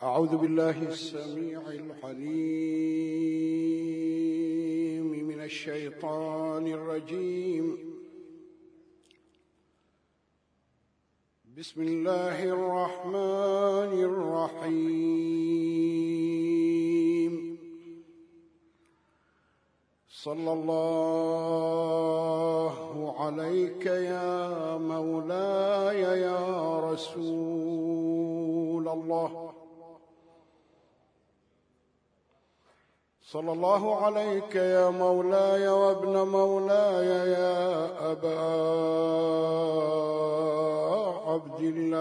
أعوذ بالله السميع العليم من الشيطان الرجيم. بسم الله الرحمن الرحيم. صلى الله عليك يا مولاي يا رسول الله. صلى الله عليك يا مولاي وابن مولاي يا أبا عبد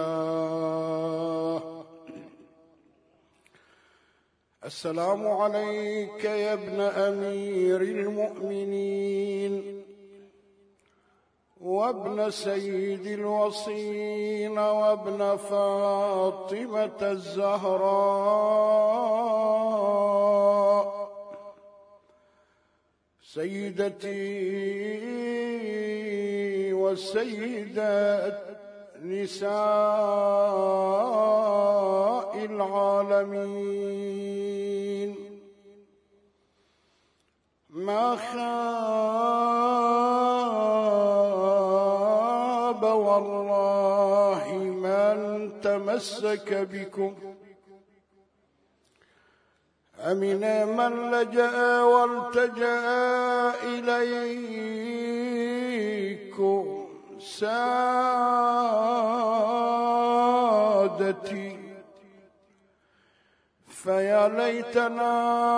الله. السلام عليك يا ابن أمير المؤمنين وابن سيد الوصين وابن فاطمة الزهراء سيدتي وسيدة نساء العالمين. ما خاب والله من تمسك بكم، أمن من لجأ والتجأ إليكم سادتي. فيا ليتنا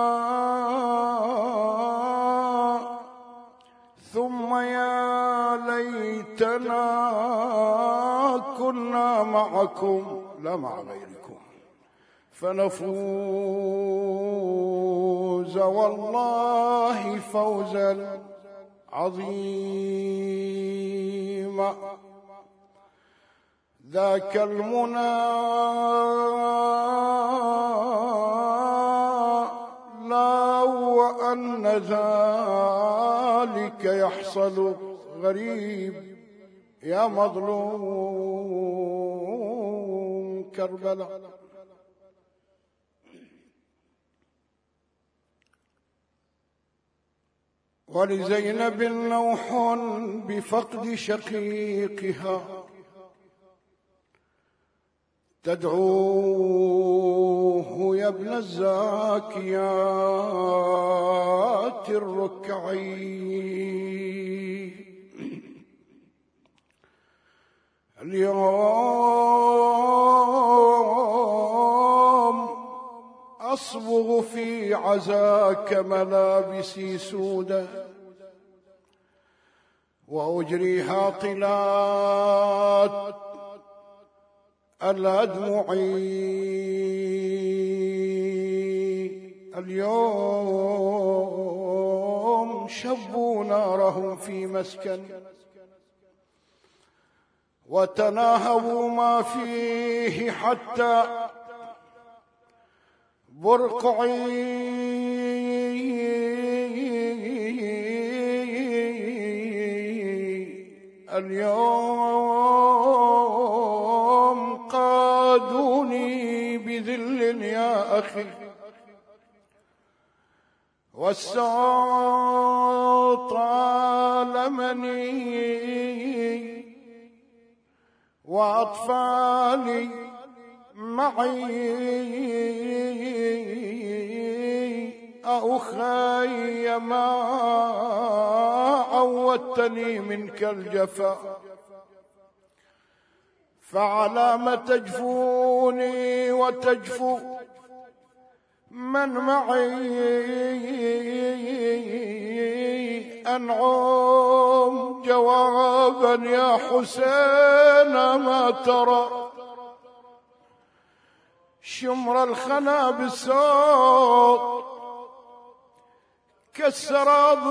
ثم يا ليتنا كنا معكم لا مع غيركم فنفوز والله فوزا عظيما. ذاك المنى لا وأن ذلك يحصل غريب يا مظلوم كربلاء. ولزينب نوح بفقد شقيقها تدعوه يا ابن الزاكيات الركعي. اليوم أصبغ في عزاك ملابسي سودا وأجريها طلات الأدمع. اليوم شبوا نارهم في مسكن وتناهبوا ما فيه حتى برقعي. اليوم قادوني بذل يا أخي والساط عالمني وأطفالي معي. أخي ما عودتني منك الجفا فعلى ما تجفوني وتجفو من معي. أنعم جوابا يا حسين ما ترى شمر الخنا بالصوت كسر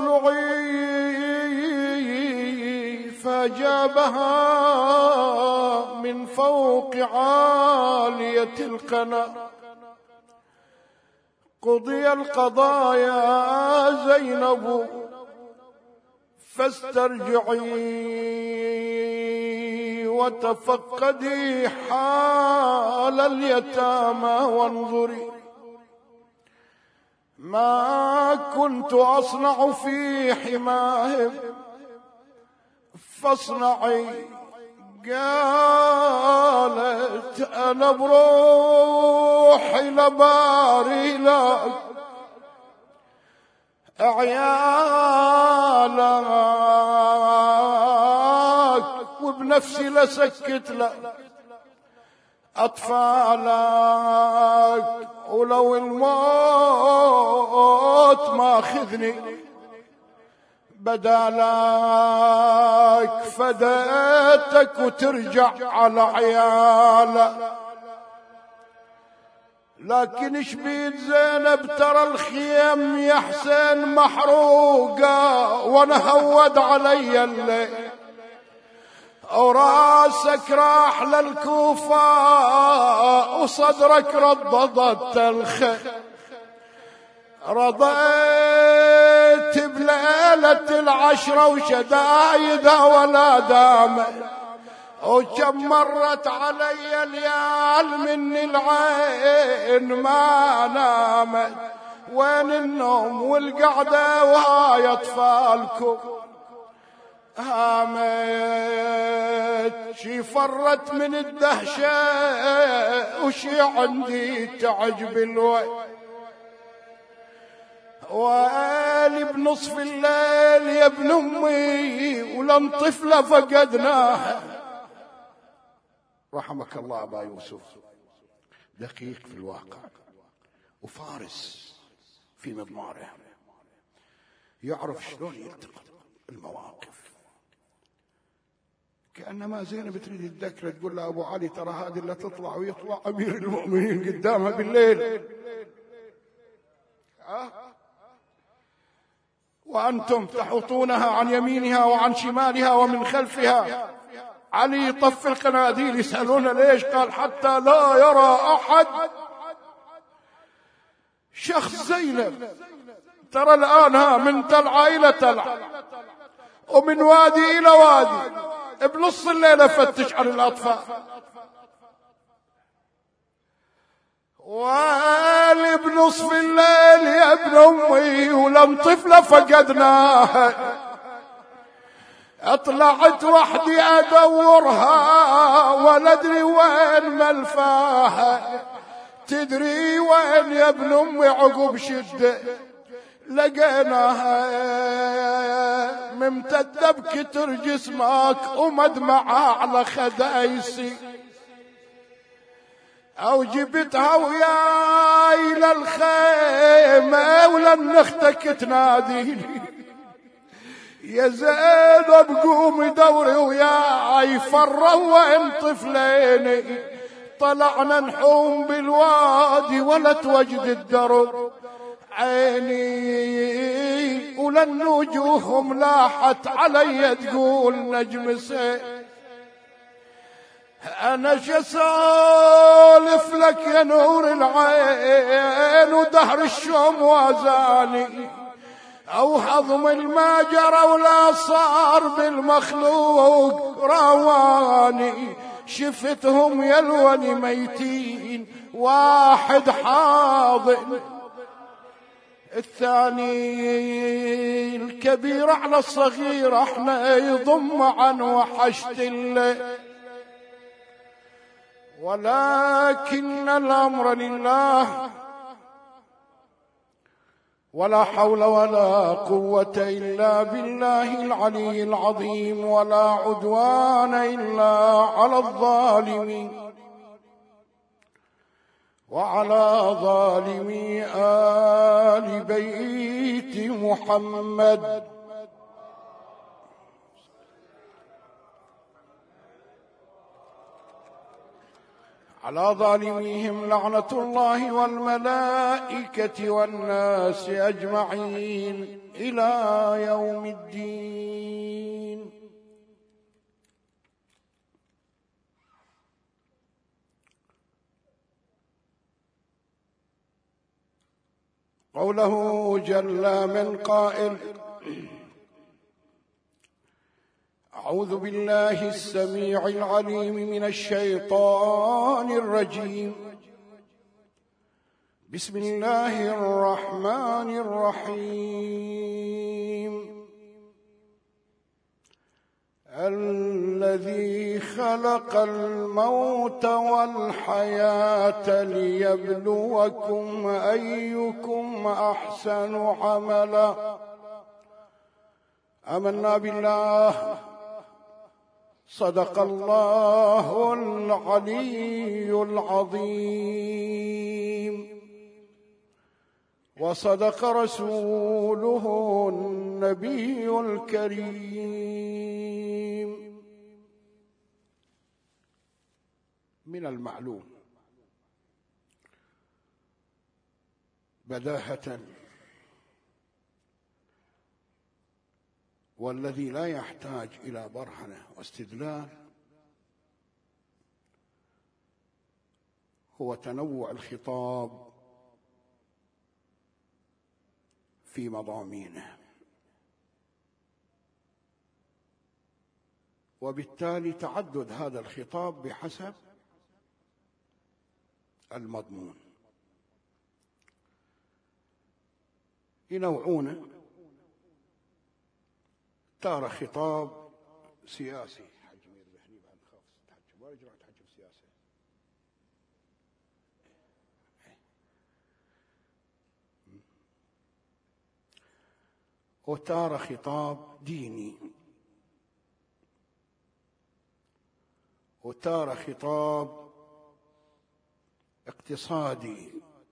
أضلعي فجابها من فوق عالية القنا. قضي القضاء يا زينب فاسترجعي وتفقدي حال على اليتامى وانظري ما كنت أصنع في حماهم فاصنعي. قالت أنا بروحي لباري لك عيالك وبنفسي لسكت لك أطفالك، ولو الموت ما أخذني بدالك فديتك وترجع على عيالك. لكن ايش بيد زينب ترى الخيم يا حسين محروقة وانا هود علي الليل وراسك راح للكوفة وصدرك رضضت الخيل. رضيت بليلة العشرة وشدايدها ولا دامت وكم مرت علي الليال من العين ما نامت. وين النوم والقعدة وهاي أطفالكم هامت. شي فرت من الدهشة وشي عندي تعجب الوي. وقالي بنصف الليل يا ابن أمي ولم طفلة فقدناها. رحمك الله أبا يوسف، دقيق في الواقع وفارس في مضماره، يعرف شلون يلتقط المواقف. كأنما زينب تريد تذكره تقول له أبو علي ترى هذه اللي تطلع ويطلع أمير المؤمنين قدامها بالليل وأنتم تحوطونها عن يمينها وعن شمالها ومن خلفها. علي طف القناديل يسألون ليش؟ قال حتى لا يرى أحد شخص زينب. ترى الآن من تلعى إلى تلعى ومن وادي إلى وادي بنص الليل فتش عن الأطفال. وقال بنصف الليل يا ابن أمي ولم طفلة فقدناها. اطلعت وحدي ادورها ولا ادري وين ملفاها. تدري وين يا ابن امي عقب شده لقيناها ممتده بكتر جسمك ومدمعه على خدايسي. او جبتها وياي للخيمه ولن اختك تناديني يا زينب قومي دوري وياي. فروا وين طفليني طلعنا نحوم بالوادي ولا توجد الدرب عيني ولن وجوههم لاحت علي تقول نجم سيل. انا شسالف لك يا نور العين ودهر الشوم وازاني او هضم الماجرة ولا صار بالمخلوق رواني. شفتهم يلوني ميتين واحد حاضن الثاني الكبير على الصغير احنا يضم عن وحشت الليل. ولكن الامر لله ولا حول ولا قوة إلا بالله العلي العظيم. ولا عدوان إلا على الظالمين وعلى ظالمي آل بيت محمد. على ظالميهم لعنة الله والملائكة والناس أجمعين إلى يوم الدين. قوله جل من قائل أعوذ بالله السميع العليم من الشيطان الرجيم. بسم الله الرحمن الرحيم. الذي خلق الموت والحياة ليبلوكم أيكم أحسن عملا. آمنا بالله. صدق الله العلي العظيم، وصدق رسوله النبي الكريم. من المعلوم بداهة، والذي لا يحتاج إلى برهنة واستدلال، هو تنوع الخطاب في مضامينه، وبالتالي تعدد هذا الخطاب بحسب المضمون. ينوعونه، تارة خطاب سياسي، وتارة خطاب ديني، وتارة خطاب اقتصادي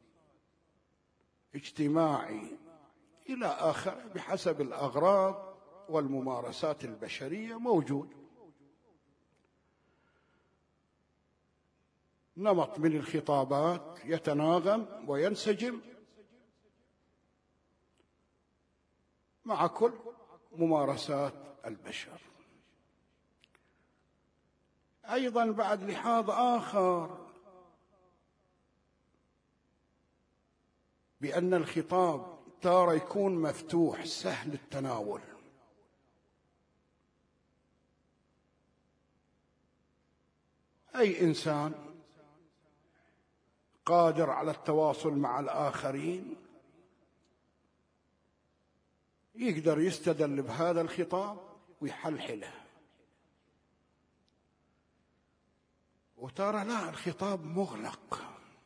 اجتماعي إلى آخر، بحسب الأغراض والممارسات البشرية موجود. نمط من الخطابات يتناغم وينسجم مع كل ممارسات البشر. أيضا بعد لحاظ آخر، بأن الخطاب تارة يكون مفتوح سهل التناول، أي إنسان قادر على التواصل مع الآخرين يقدر يستدل بهذا الخطاب ويحلحله. وترى لا، الخطاب مغلق،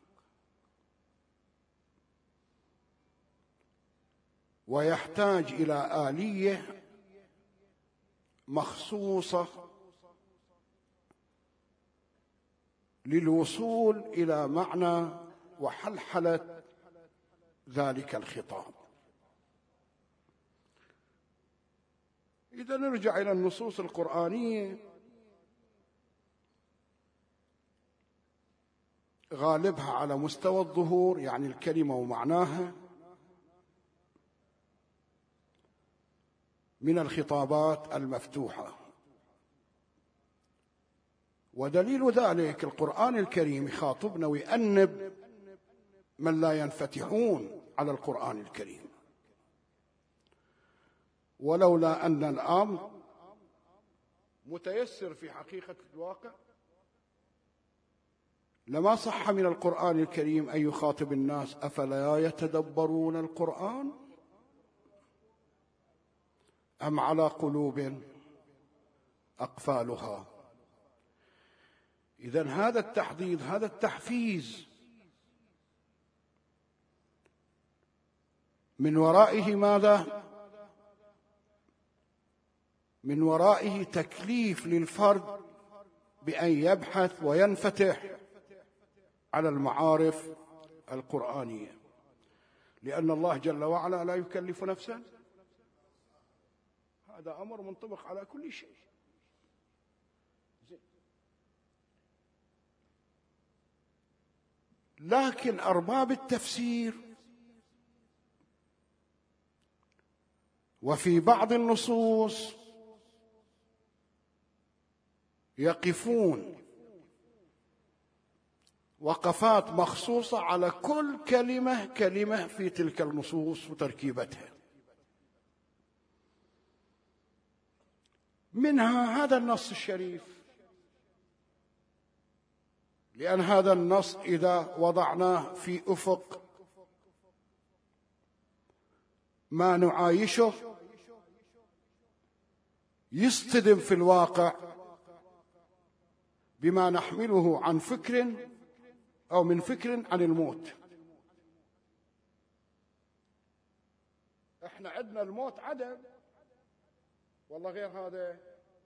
ويحتاج إلى آلية مخصوصة للوصول إلى معنى وحلحلة ذلك الخطاب. إذا نرجع إلى النصوص القرآنية، غالبها على مستوى الظهور، يعني الكلمة ومعناها، من الخطابات المفتوحة. ودليل ذلك القرآن الكريم يخاطبنا ويأنب من لا ينفتحون على القرآن الكريم. ولولا أن الأمر متيسر في حقيقة الواقع لما صح من القرآن الكريم أن يخاطب الناس: أفلا يتدبرون القرآن أم على قلوب أقفالها. إذن هذا التحضيض، هذا التحفيز، من ورائه ماذا؟ من ورائه تكليف للفرد بأن يبحث وينفتح على المعارف القرآنية، لأن الله جل وعلا لا يكلف نفسا، هذا أمر منطبق على كل شيء. لكن أرباب التفسير وفي بعض النصوص يقفون وقفات مخصوصة على كل كلمة كلمة في تلك النصوص وتركيبتها. منها هذا النص الشريف، لأن هذا النص إذا وضعناه في أفق ما نعايشه يصطدم في الواقع بما نحمله عن فكر أو من فكر عن الموت. احنا عندنا الموت عدم، والله غير هذا،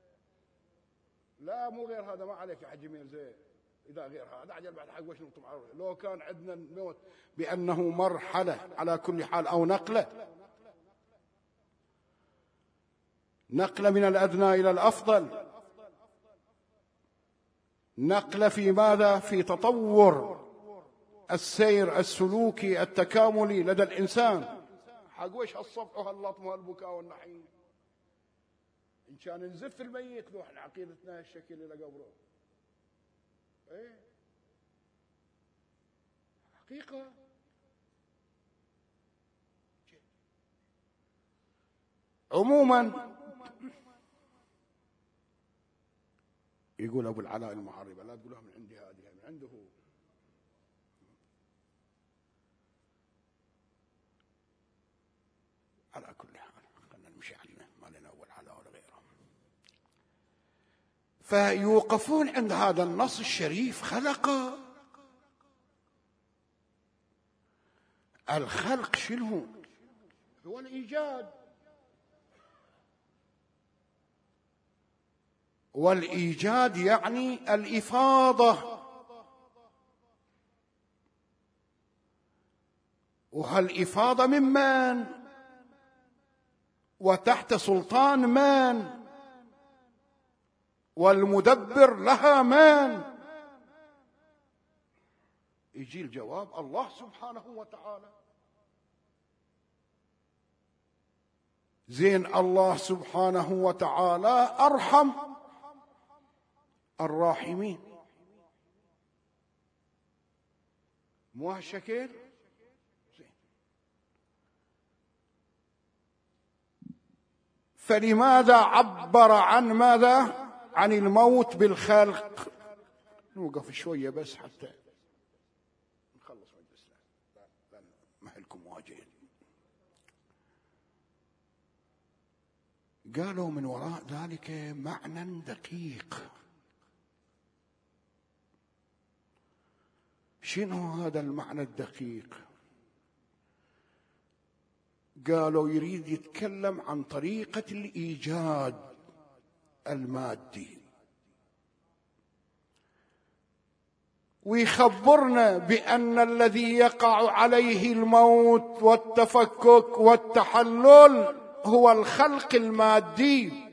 لا مو غير هذا، ما عليك يا حج جميل زين، إذا غير هذا عجل بعد حق وش نطم على لو كان عندنا الموت بأنه مرحلة على كل حال أو نقلة من الأدنى إلى الأفضل، نقلة في ماذا؟ في تطور السير السلوكي التكاملي لدى الإنسان. حق وش هالصفح وهاللطم وهالبكاء والنحيب؟ إن كان نزف الميت لو احنا عقيدتنا هالشكل إلى قبره، ايه حقيقة. عموما يقول أبو العلاء المعربة، لا تقولها من عندي، هذه من عنده هو. على كل حال خلنا نمشي عنه، ما لنا أبو العلاء ولا غيره. فيوقفون عند هذا النص الشريف. خلق، الخلق شنو؟ هو الإيجاد، والإيجاد يعني الإفاضة، وهالإفاضة من وتحت سلطان من؟ والمدبر لها من؟ يجي الجواب الله سبحانه وتعالى. زين، الله سبحانه وتعالى أرحم الراحمين، مو هالشكل؟ فلماذا عبر عن ماذا؟ عن الموت بالخلق. نوقف شوية بس حتى نخلص مجلس، لا مهلكم واجد. قالوا من وراء ذلك معنى دقيق. شنو هذا المعنى الدقيق؟ قالوا يريد يتكلم عن طريقة الإيجاد المادي، ويخبرنا بأن الذي يقع عليه الموت والتفكك والتحلل هو الخلق المادي،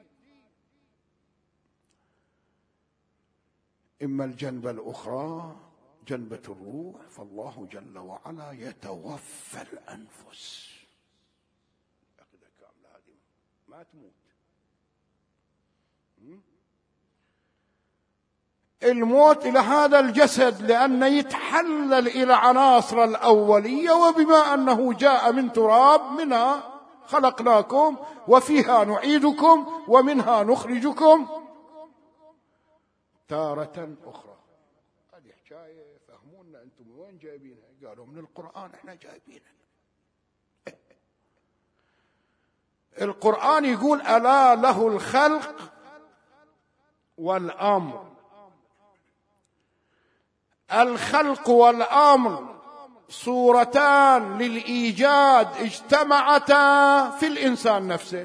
إما الجنبة الأخرى جنبة الروح، فالله جل وعلا يتوفى الأنفس. عقيدة كاملة هذه، ما تموت. الموت إلى هذا الجسد لأنه يتحلل إلى عناصر الأولية، وبما أنه جاء من تراب منها خلقناكم وفيها نعيدكم ومنها نخرجكم تارة أخرى. هذه حكاية فهمونا أنتم من وين جايبينها؟ قالوا من القرآن احنا جايبينها. القرآن يقول ألا له الخلق والأمر. الخلق والأمر صورتان للإيجاد اجتمعتا في الإنسان نفسه.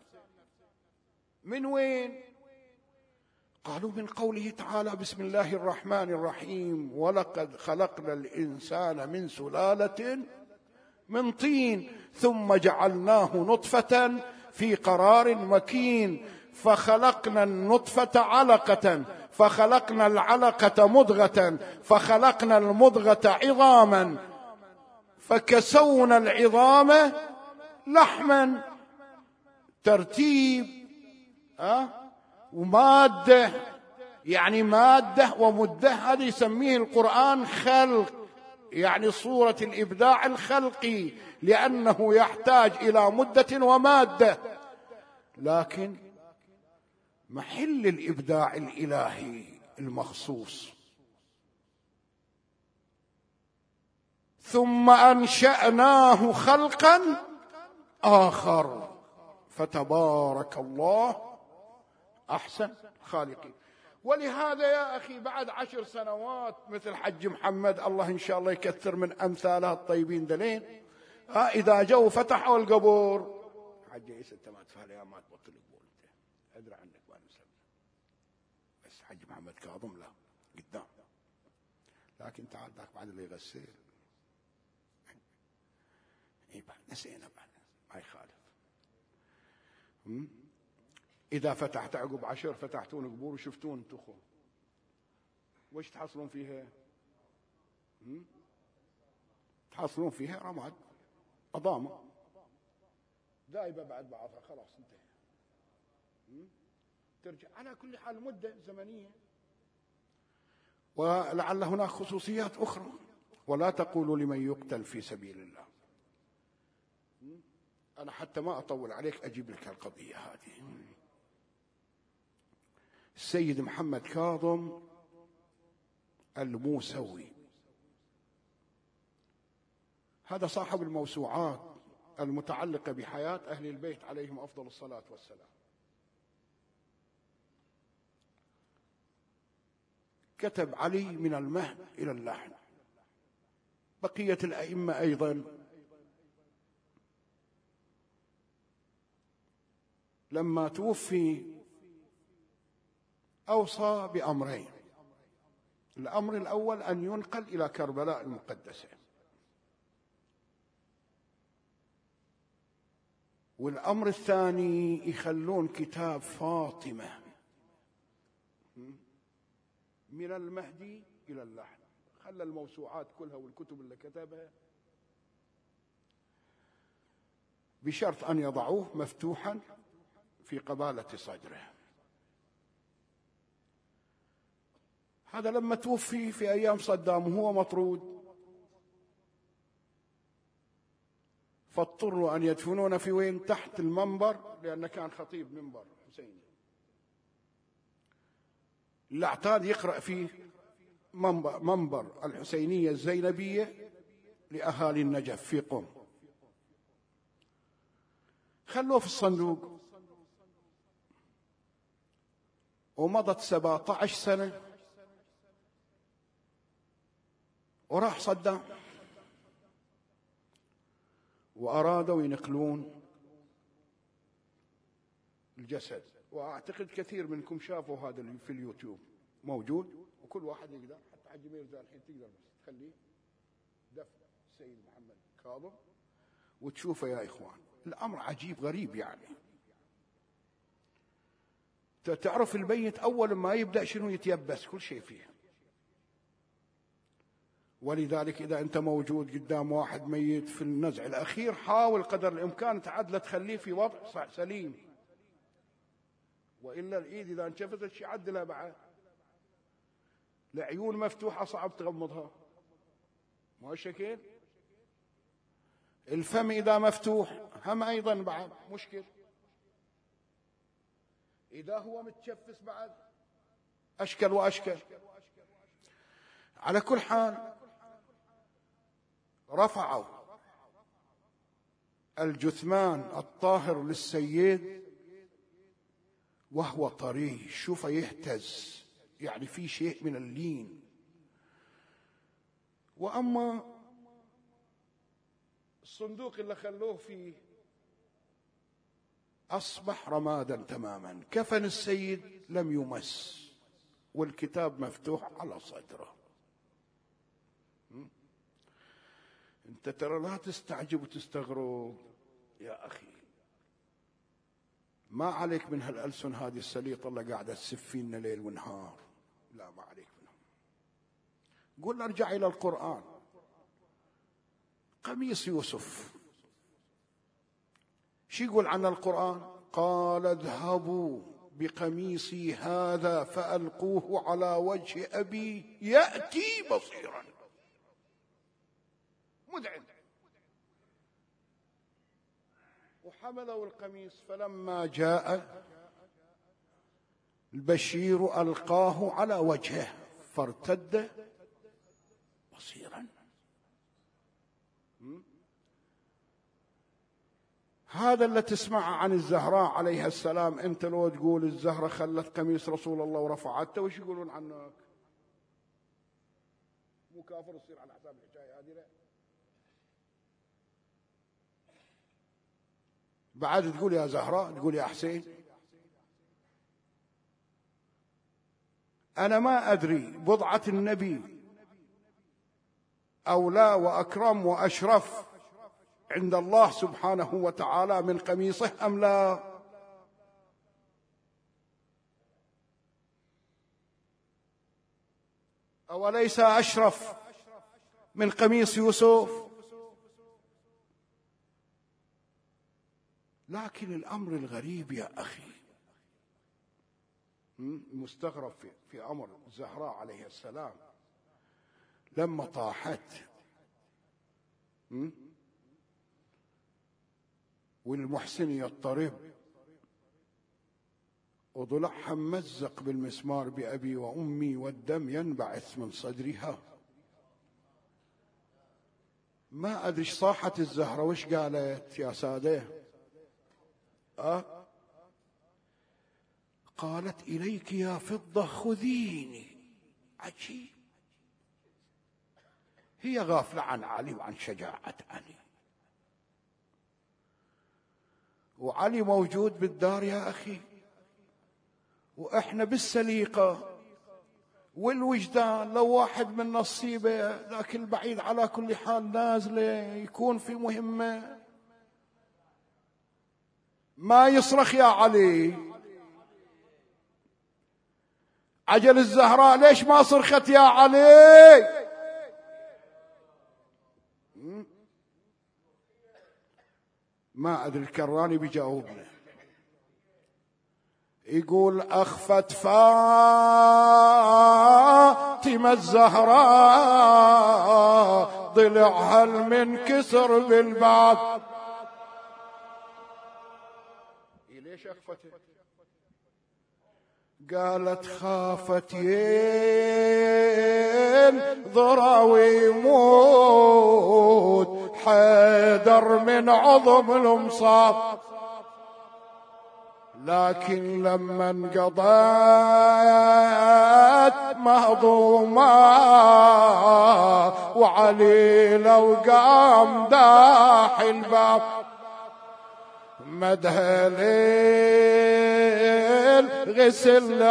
من وين؟ قالوا من قوله تعالى بسم الله الرحمن الرحيم ولقد خلقنا الإنسان من سلالة من طين ثم جعلناه نطفة في قرار مكين فخلقنا النطفة علقة فخلقنا العلقة مضغة فخلقنا المضغة عظاما فكسونا العظام لحما. ترتيب ومادة، يعني مادة ومدة، هذا يسميه القرآن خلق، يعني صورة الإبداع الخلقي، لأنه يحتاج إلى مدة ومادة. لكن محل الإبداع الإلهي المخصوص. ثم أنشأناه خلقا آخر فتبارك الله أحسن الخالقين. ولهذا يا أخي بعد 10 سنوات مثل حج محمد، الله إن شاء الله يكثر من أمثاله الطيبين دلين، إذا جو فتحوا القبور، حج عيسى أنت ما تفعل يا ما تبطل القبور، أدري عنك ما نسمع، بس حج محمد كاظم لا قدام، لكن تعال ذاك بعد اللي يغسل بعد نسينا بعد ما يخالف. إذا فتحت عقب 10 فتحتون قبور وشفتون انتخوا وش تحصلون فيها؟ تحصلون فيها رماد أضامة دائبة بعد بعضها، خلاص انتهى. ترجع على كل حال مدة زمنية. ولعل هناك خصوصيات أخرى. ولا تقولوا لمن يقتل في سبيل الله. أنا حتى ما أطول عليك أجيب لك القضية هذه. السيد محمد كاظم الموسوي هذا صاحب الموسوعات المتعلقة بحياة أهل البيت عليهم أفضل الصلاة والسلام. كتب علي من المهد إلى اللحد. بقية الأئمة أيضا لما توفي أوصى بأمرين. الأمر الأول أن ينقل إلى كربلاء المقدسة، والأمر الثاني يخلون كتاب فاطمة من المهدي إلى اللحد. خلى الموسوعات كلها والكتب اللي كتبها بشرط أن يضعوه مفتوحا في قبالة صدره. هذا لما توفي في أيام صدام وهو مطرود، فاضطروا أن يدفنون في وين؟ تحت المنبر، لأنه كان خطيب منبر حسيني. الاعتاد يقرأ فيه منبر الحسينية الزينبية لأهالي النجف في قم. خلوه في الصندوق. ومضت 17 سنة وراح صدام، وأرادوا ينقلون الجسد. وأعتقد كثير منكم شافوا هذا في اليوتيوب موجود، وكل واحد يقدر، حتى حج ميرزا الحين تقدر بس تخليه دفن السيد محمد كاظم وتشوفه يا إخوان. الأمر عجيب غريب يعني. تعرف الميت أول ما يبدأ شنو؟ يتيبس كل شيء فيه. ولذلك إذا أنت موجود قدام واحد ميت في النزع الأخير، حاول قدر الإمكان تعدل تخليه في وضع سليم، وإلا الإيد إذا انشفتت شي عدلها بعد. العيون مفتوحة صعب تغمضها، ما شكل. الفم إذا مفتوح هم أيضا بعد مشكل. إذا هو متشفس بعد أشكل وأشكل. على كل حال رفعوا الجثمان الطاهر للسيد وهو طري، شوف يهتز، يعني في شيء من اللين. وأما الصندوق اللي خلوه فيه أصبح رمادا تماما. كفن السيد لم يمس، والكتاب مفتوح على صدره. انت ترى لا تستعجب وتستغرب يا أخي. ما عليك من هالألسن هذه السليطة اللي قاعدة تسفينا ليل ونهار، لا ما عليك منهم. قل ارجع إلى القرآن. قميص يوسف شو يقول عن القرآن؟ قال اذهبوا بقميصي هذا فألقوه على وجه أبي يأتي بصيرا. مدعم. وحملوا القميص، فلما جاء البشير ألقاه على وجهه فارتد بصيرا. هذا اللي تسمع عن الزهراء عليها السلام. انت لو تقول الزهرة خلت قميص رسول الله ورفعته، وش يقولون عنك؟ مو كافر يصير على حساب الحكاية هذه؟ لا. بعد تقول يا زهراء، تقول يا حسين. أنا ما أدري بضعة النبي أولى وأكرم وأشرف عند الله سبحانه وتعالى من قميصه أم لا؟ أوليس أشرف من قميص يوسف؟ لكن الأمر الغريب يا أخي، مستغرب في أمر الزهراء عليه السلام لما طاحت والمحسن يضطرب وضلعها ممزق بالمسمار بأبي وأمي والدم ينبعث من صدرها. ما أدري ايش صاحت الزهرة، وش قالت يا سادة؟ قالت إليك يا فضة خذيني. عجيب، هي غافلة عن علي وعن شجاعة علي، وعلي موجود بالدار يا أخي، وإحنا بالسليقة والوجدان. لو واحد من نصيبه لكن البعيد على كل حال نازله يكون في مهمة، ما يصرخ يا علي. عجل الزهراء ليش ما صرخت يا علي؟ ما أدري الكراني بيجاوبنا. يقول أخفت فاطمة الزهراء ضلعها المنكسر بالبعض. ليش أخفته؟ قالت خافت ضراوي يموت حيدر من عظم المصاب. لكن لما انقضت مهضومة وعلي لو قام داح الباب مدها ليل غسل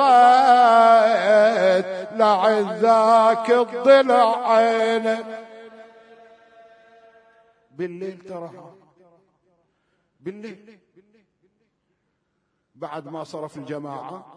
لحظات لعد ذاك الضلع عينه. بالليل تراها بالليل بعد ما صرف الجماعة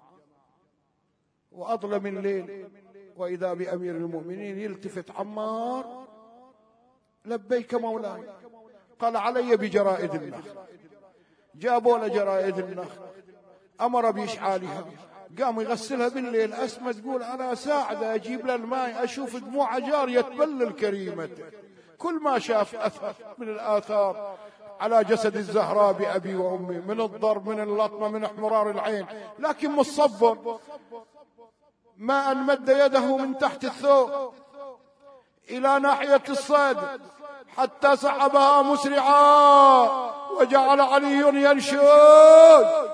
وأظلم الليل، وإذا بأمير المؤمنين يلتفت عمار لبيك مولاي. قال علي بجرائد النخل. جابوا له جرائد النخل، أمر بإشعالها، قام يغسلها بالليل. أسمى تقول أنا ساعدة أجيب له الماء، أشوف دموع جارية تبلل كريمته. كل ما شاف أثر من الآثار على جسد الزهراء بأبي وأمي، من الضرب، من اللطمة، من احمرار العين، لكن مصبر ما أن مد يده من تحت الثوب إلى ناحية الصدر حتى سحبها مسرعا، وجعل علي ينشد.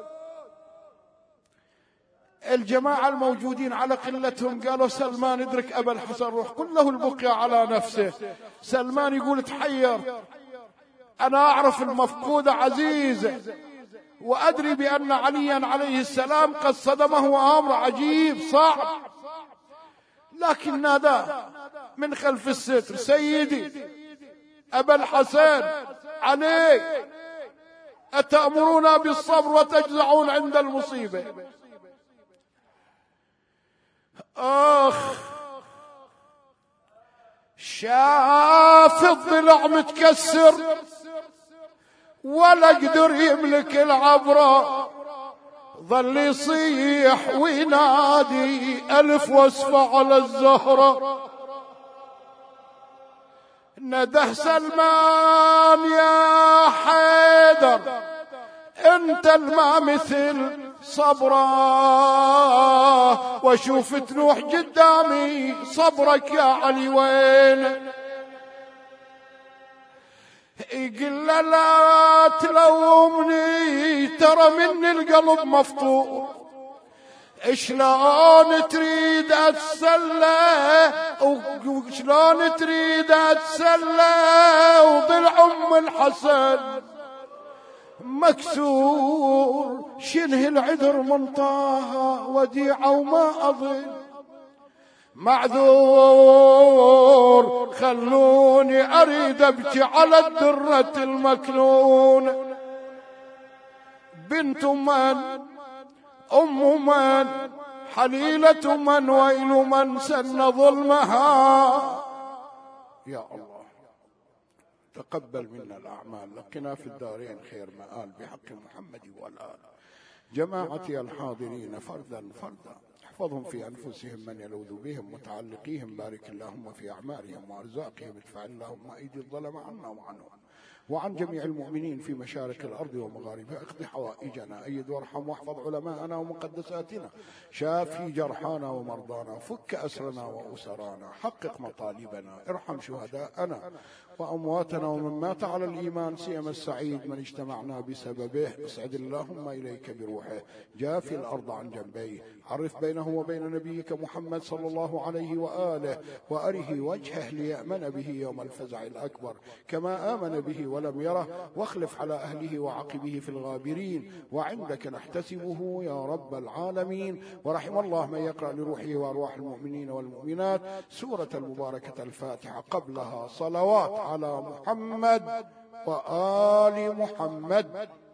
الجماعة الموجودين على قلتهم قالوا سلمان ادرك أبا الحسن، روح قل له البقية على نفسه. سلمان يقول تحير، أنا أعرف المفقودة عزيزة، وأدري بأن عليا عليه السلام قد صدمه أمر عجيب صعب، لكن ناداه من خلف الستر سيدي أبا الحسن علي، أتأمرون بالصبر وتجزعون عند المصيبة؟ شاف الضلع متكسر ولا قدر يملك العبرة، ظل يصيح وينادي ألف وصفة على الزهرة. نده سلمان يا حيدر انت الما مثل صبرا، واشوف تنوح قدامي صبرك يا علي وين. يقول له لا تلومني ترى مني القلب مفطور، شلون تريد اتسلى وشلون تريد اتسلى وضلع ام الحسن مكسور، شنه العذر من طه وديعه وما اظن معذور، خلوني اريد ابكي على الدرة المكنون. بنت من ام من حليلة من ويل من سن ظلمها. يا الله تقبل منا الأعمال، لقنا في الدارين خير مآل بحق محمد والآل. جماعتي الحاضرين فردا فردا احفظهم في أنفسهم من يلوذ بهم، متعلقيهم بارك اللهم في أعمارهم وأرزاقهم، ادفع اللهم أيدي الظلم عنا وعنهم وعن جميع المؤمنين في مشارق الأرض ومغاربها، اقض حوائجنا، أيد وارحم واحفظ علماءنا ومقدساتنا، شافي جرحانا ومرضانا، فك أسرنا وأسرانا، حقق مطالبنا، ارحم شهداءنا وأمواتنا ومن مات على الإيمان، سيما السعيد من اجتمعنا بسببه، اسعد اللهم إليك بروحه، جافي الأرض عن جنبيه، عرف بينه وبين نبيك محمد صلى الله عليه وآله وأره وجهه ليأمن به يوم الفزع الأكبر كما آمن به ولم يره، واخلف على أهله وعقبه في الغابرين، وعندك نحتسبه يا رب العالمين. ورحم الله من يقرأ لروحه وأرواح المؤمنين والمؤمنات سورة المباركة الفاتحة، قبلها صلوات على محمد وآل محمد.